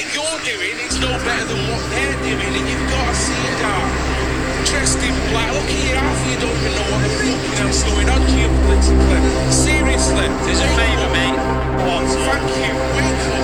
what you're doing is no better than what they're doing, and you've got to see that. Dressed in black, look at you, half you don't even know what the fucking hell's going on geopolitically. Seriously. There's a favour, mate. What? Thank you, wake up.